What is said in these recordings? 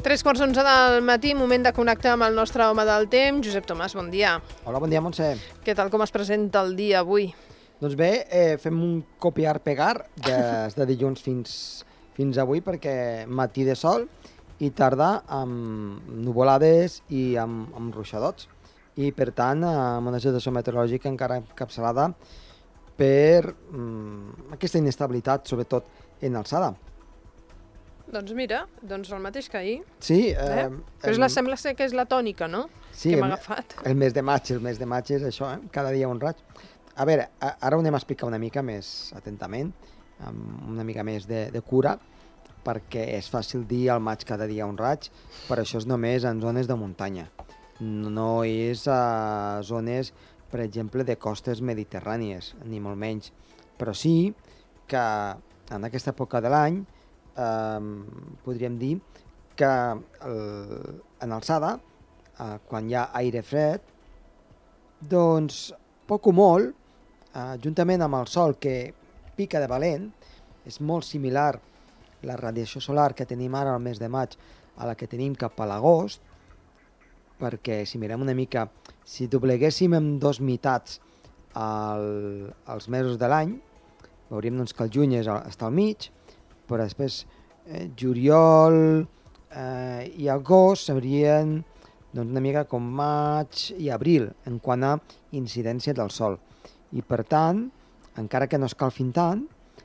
3:45 del matí, moment de connectar amb el nostre home del temps, Josep Tomàs, bon dia. Hola, bon dia, Montse. Què tal, com es presenta el dia avui? Doncs bé, fem un copiar-pegar des de dilluns fins avui, perquè matí de sol i tarda amb nuvolades i amb ruixadots. I, per tant, amb una situació meteorològica encara encapçalada per aquesta inestabilitat, sobretot en alçada. Doncs mira, el mateix que ahir. Sí. Però sembla ser que és la tònica, no? Sí, que m'ha agafat. El mes de maig és això, cada dia un raig. A veure, ara ho anem a explicar una mica més atentament, amb una mica més de cura, perquè és fàcil dir al maig cada dia un raig, però això és només en zones de muntanya. No és a zones, per exemple, de costes mediterrànies, ni molt menys. Però sí que en aquesta època de l'any podríem dir que en alçada, quan hi ha aire fred, doncs poc o molt, juntament amb el sol que pica de valent, és molt similar la radiació solar que tenim ara al mes de maig a la que tenim cap a l'agost, perquè si mirem una mica, si dobleguéssim en dos meitats els mesos de l'any, veuríem doncs, que el juny està al mig, però després juliol i agost serien doncs, una mica com maig i abril en quant a incidència del sol. I per tant, encara que no escalfin tant,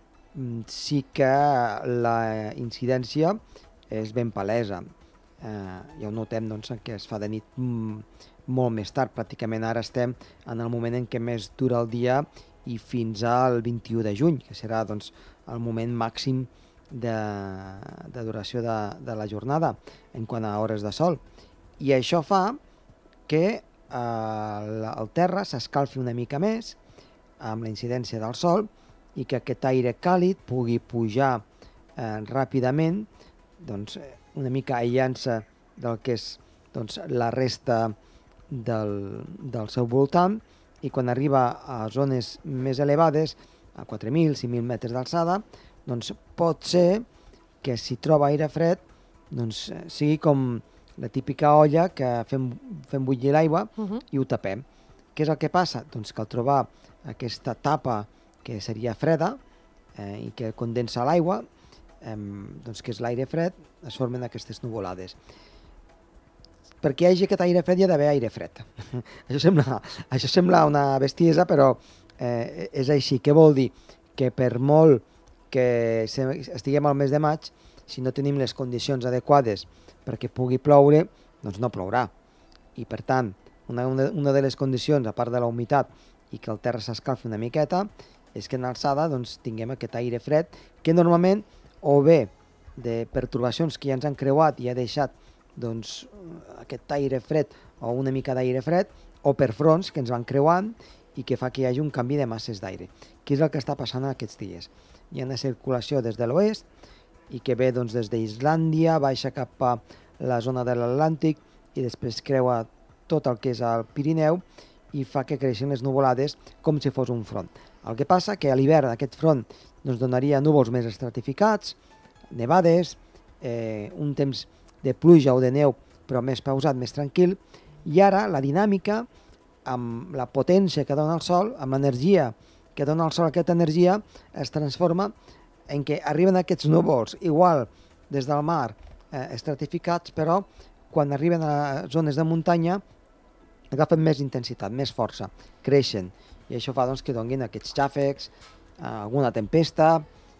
sí que la incidència és ben palesa. Ja ho notem doncs, que es fa de nit molt més tard, pràcticament ara estem en el moment en què més dura el dia i fins al 21 de juny, que serà doncs, el moment màxim de duració de la jornada en quant a hores de sol. I això fa que el terra s'escalfi una mica més amb la incidència del sol i que aquest aire càlid pugui pujar ràpidament, doncs, una mica aïllant-se del que és doncs, la resta del seu voltant, i quan arriba a zones més elevades, a 4.000, 5.000 metres d'alçada, doncs pot ser que si troba aire fred doncs sigui com la típica olla que fem bullir l'aigua i ho tapem. Què és el que passa? Doncs que al trobar aquesta tapa que seria freda i que condensa l'aigua, doncs que és l'aire fred, es formen aquestes nuvolades. Perquè hi hagi aquest aire fred hi ha d'haver aire fred. Això sembla una bestiesa, però és així. Què vol dir? Que per molt que estiguem al mes de maig, si no tenim les condicions adequades perquè pugui ploure, doncs no plourà. I per tant, una de les condicions, a part de la humitat i que el terra s'escalfi una miqueta, és que en alçada doncs, tinguem aquest aire fred que normalment, o bé de pertorbacions que ja ens han creuat i ha deixat doncs, aquest aire fred o una mica d'aire fred, o per fronts que ens van creuant i que fa que hi hagi un canvi de masses d'aire. Què és el que està passant aquests dies? Hi ha una circulació des de l'oest i que ve doncs, des d'Islàndia, baixa cap a la zona de l'Atlàntic i després creua tot el que és el Pirineu i fa que creixin les nuvolades com si fos un front. El que passa que a l'hivern aquest front doncs, donaria núvols més estratificats, nevades, un temps de pluja o de neu però més pausat, més tranquil, i ara la dinàmica, amb la potència que dona el sol, amb l'energia que dona el sol, aquesta energia es transforma en què arriben aquests núvols, igual des del mar, estratificats, però quan arriben a zones de muntanya agafen més intensitat, més força, creixen, i això fa doncs, que donin aquests xàfecs, alguna tempesta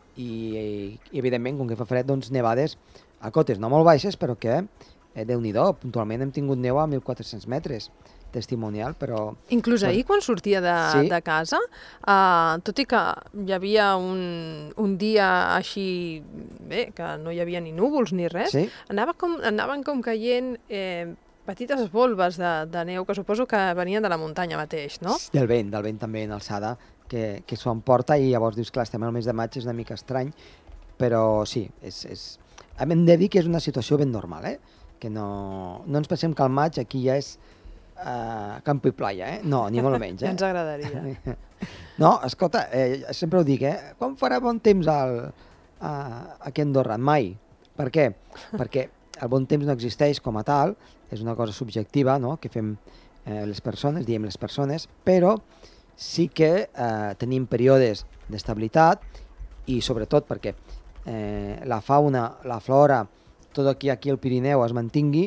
i evidentment, com que fa fred, doncs, nevades a cotes no molt baixes, però que, Déu-n'hi-do, puntualment hem tingut neu a 1.400 metres, testimonial, però... Inclús ahir, quan sortia de casa, tot i que hi havia un dia així, bé, que no hi havia ni núvols ni res, sí? anaven com caient petites volves de neu, que suposo que venien de la muntanya mateix, no? Del vent també en alçada, que s'ho emporta, i llavors dius, clar, estem al mes de maig, és una mica estrany, però sí, hem de dir que és una situació ben normal, que no ens pensem que al maig aquí ja és campo i playa, no, ni molt menys. Ja ens agradaria. No, escolta, sempre ho dic, quan farà bon temps aquí a Andorra? Mai. Per què? Perquè el bon temps no existeix com a tal, és una cosa subjectiva, no?, que fem les persones, diem les persones, però sí que tenim períodes d'estabilitat i sobretot perquè la fauna, la flora, tot aquí al Pirineu es mantingui,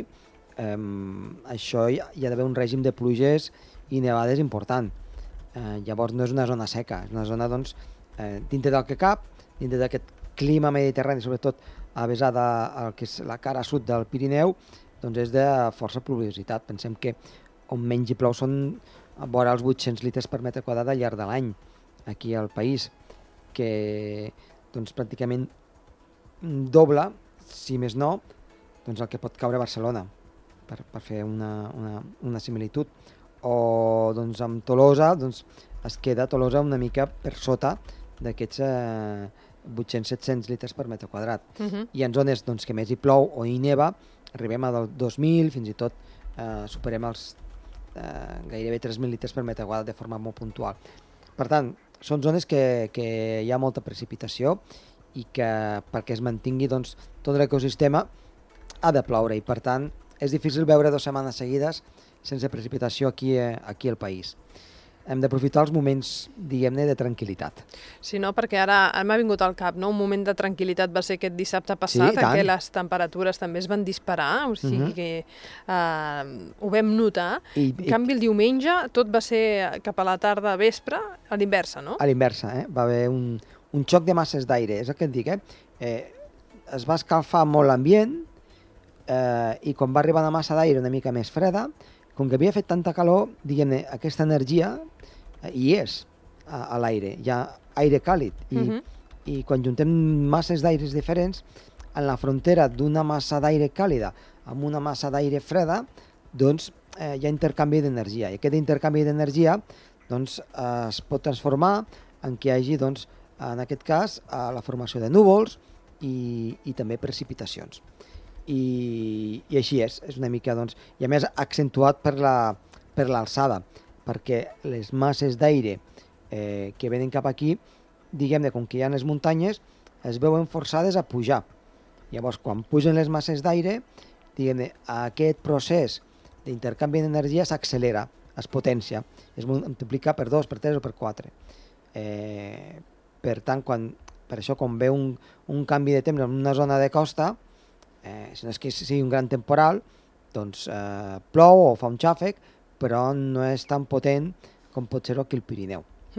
això hi ha d'haver un règim de pluges i nevades important. Llavors no és una zona seca, és una zona, doncs, dintre del que cap, dintre d'aquest clima mediterrani, sobretot avesada al que és la cara sud del Pirineu, doncs és de força pluviositat. Pensem que on menys hi plou són vora els 800 litres per metre quadrat al llarg de l'any, aquí al país, que doncs, pràcticament doble, si més no, doncs el que pot caure a Barcelona, per fer una similitud. O doncs, amb Tolosa, doncs, es queda Tolosa una mica per sota d'aquests 800-700 litres per metre quadrat. I en zones doncs, que més hi plou o hi neva, arribem a 2.000, fins i tot superem els gairebé 3.000 litres per metre quadrat de forma molt puntual. Per tant, són zones que hi ha molta precipitació i que perquè es mantingui doncs, tot l'ecosistema ha de ploure i per tant és difícil veure 2 setmanes seguides sense precipitació aquí al país. Hem d'aprofitar els moments, diguem-ne, de tranquil·litat. Sí, no? Perquè ara m'ha vingut al cap, no? Un moment de tranquil·litat va ser aquest dissabte passat, en què les temperatures també es van disparar, o sigui que ho vam notar. En canvi, el diumenge tot va ser cap a la tarda, vespre, a l'inversa, no? A l'inversa, va haver un xoc de masses d'aire, és el que et dic, es va escalfar molt l'ambient i quan va arribar una massa d'aire una mica més freda, com que havia fet tanta calor, diguem-ne, aquesta energia hi és a l'aire, hi ha aire càlid i quan juntem masses d'aires diferents, en la frontera d'una massa d'aire càlida amb una massa d'aire freda, doncs hi ha intercanvi d'energia i aquest intercanvi d'energia doncs, es pot transformar en què hi hagi, doncs, en aquest cas, la formació de núvols i també precipitacions. I així és una mica, doncs, i a més accentuat per l'alçada, perquè les masses d'aire que venen cap aquí, diguem-ne, com que hi ha les muntanyes, es veuen forçades a pujar. Llavors, quan pugen les masses d'aire, diguem-ne, aquest procés d'intercanvi d'energia s'accelera, es potencia, es multiplica per 2, per 3 o per 4. Per tant, per això, quan ve un canvi de temps en una zona de costa, si no és que sigui un gran temporal, doncs plou o fa un xàfec, però no és tan potent com pot ser-ho aquí al Pirineu.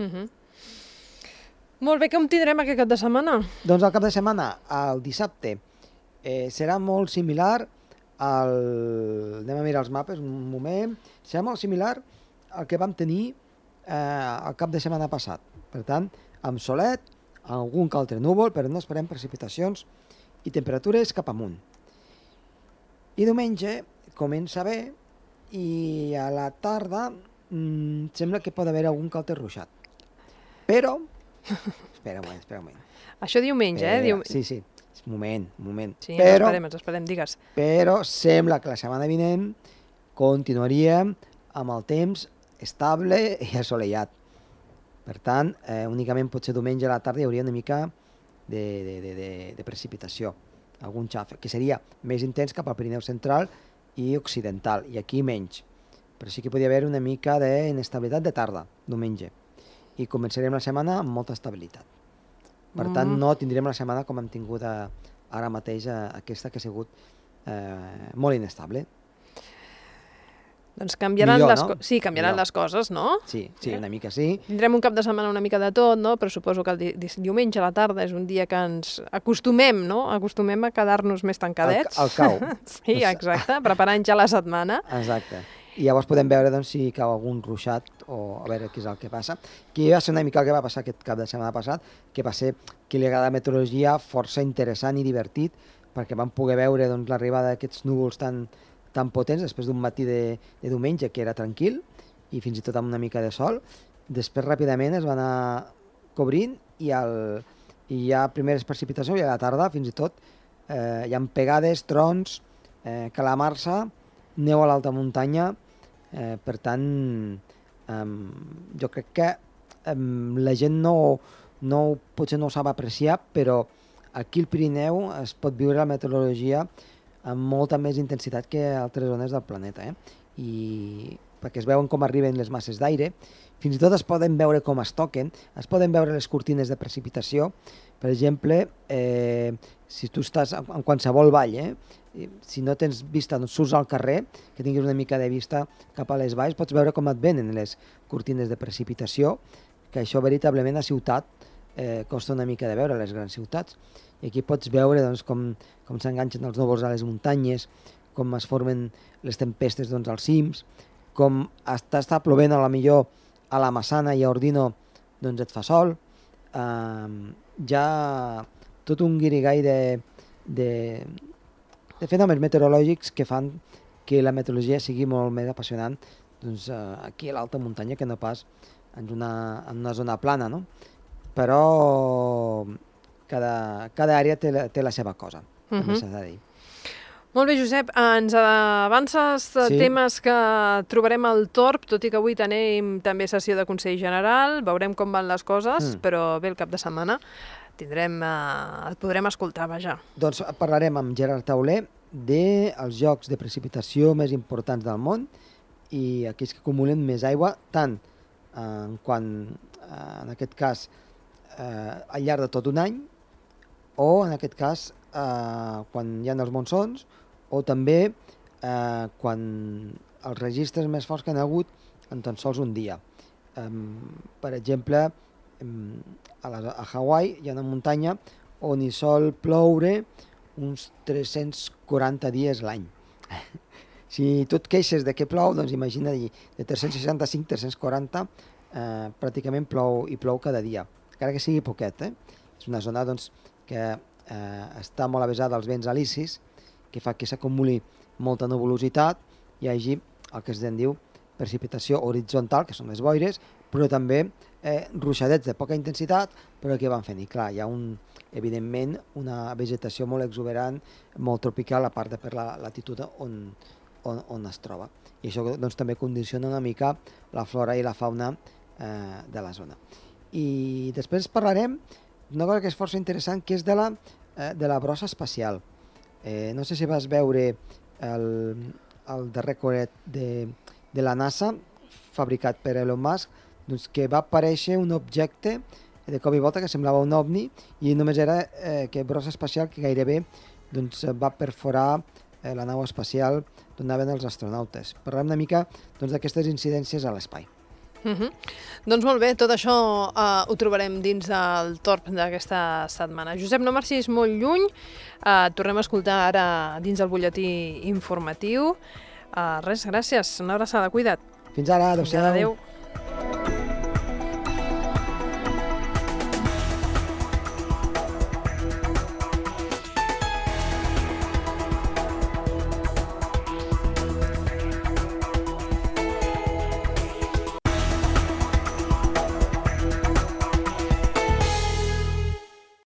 Molt bé, com tindrem aquest cap de setmana? Doncs el cap de setmana, el dissabte, serà molt similar anem a mirar els mapes un moment, serà molt similar al que vam tenir el cap de setmana passat. Per tant, amb solet, algun que altre núvol, però no esperem precipitacions i temperatures cap amunt. I diumenge comença bé i a la tarda sembla que pot haver algun que altre ruixat. Però... Espera un moment. Això diumenge, Sí. Un moment. Sí, ens esperem, digues. Però sembla que la setmana vinent continuaríem amb el temps estable i assolellat. Per tant, únicament potser diumenge a la tarda hi hauria una mica de precipitació, algun xàfec, que seria més intens cap al Pirineu central i occidental, i aquí menys. Però sí que podria haver una mica d'inestabilitat de tarda, diumenge. I començarem la setmana amb molta estabilitat. Per tant, no tindrem la setmana com hem tingut ara mateix aquesta que ha sigut molt inestable. Doncs canviaran les coses, no? Sí, una mica sí. Tindrem un cap de setmana una mica de tot, no? Però suposo que el diumenge a la tarda és un dia que ens acostumem, no? Acostumem a quedar-nos més tancadets. Al cau. Sí, exacte, preparant ja la setmana. Exacte. I llavors podem veure doncs, si cau algun ruixat o a veure què és el que passa. Que va ser una mica el que va passar aquest cap de setmana passat, que va ser que li agrada la meteorologia força interessant i divertit, perquè vam poder veure doncs, l'arribada d'aquests núvols tan potents després d'un matí de diumenge que era tranquil i fins i tot amb una mica de sol. Després ràpidament es va anar cobrint i hi ha primeres precipitacions i a la tarda fins i tot hi ha pegades, trons, calamarsa, neu a l'alta muntanya. Per tant, jo crec que la gent potser no ho sap apreciar, però aquí al Pirineu es pot viure la meteorologia amb molta més intensitat que altres zones del planeta, i perquè es veuen com arriben les masses d'aire, fins i tot es poden veure com es toquen, es poden veure les cortines de precipitació. Per exemple, si tu estàs en qualsevol vall, si no tens vista, doncs surts al carrer, que tinguis una mica de vista cap a les valls, pots veure com et venen les cortines de precipitació, que això veritablement a ciutat costa una mica de veure, a les grans ciutats. I aquí pots veure doncs, com s'enganxen els núvols a les muntanyes, com es formen les tempestes als cims, com està plovent a la millor a la Massana i a Ordino doncs et fa sol. Hi ha tot un guirigall de fenòmens meteorològics que fan que la meteorologia sigui molt més apassionant doncs, aquí a l'alta muntanya que no pas en una zona plana, no? Però cada àrea té la seva cosa, també s'ha de dir. Molt bé, Josep, ens avances temes que trobarem al Torb, tot i que avui tenim també sessió de Consell General, veurem com van les coses, però bé, el cap de setmana et podrem escoltar, vaja. Doncs parlarem amb Gerard Tauler dels jocs de precipitació més importants del món i aquells que acumulen més aigua, tant en aquest cas, al llarg de tot un any, o en aquest cas, quan hi ha els monsons, o també quan els registres més forts que han hagut en tan sols un dia. Per exemple, a Hawaii hi ha una muntanya on hi sol ploure uns 340 dies l'any. Si tu et queixes de què plou, doncs imagina de 365, 340, pràcticament plou cada dia, encara que sigui poquet. És una zona doncs, que està molt avesada als vents alicis, que fa que s'acumuli molta nuvolositat i hi hagi el que es diu precipitació horitzontal, que són les boires, però també ruixadets de poca intensitat, però que van fent. I clar, hi ha evidentment una vegetació molt exuberant, molt tropical, a part de per la latitud on es troba. I això doncs, també condiciona una mica la flora i la fauna de la zona. I després parlarem d'una cosa que és força interessant, que és de la brossa espacial. No sé si vas veure el darrer coet de la NASA, fabricat per Elon Musk, doncs que va aparèixer un objecte de cop i volta que semblava un ovni i només era que brossa espacial que gairebé doncs, va perforar la nau espacial d'on anaven els astronautes. Parlem una mica d'aquestes incidències a l'espai. Doncs molt bé, tot això ho trobarem dins del Torb d'aquesta setmana. Josep, no marxis molt lluny, tornem a escoltar ara dins el butlletí informatiu. Res, gràcies, una abraçada, cuida't. Fins ara, adéu-siau. Adéu.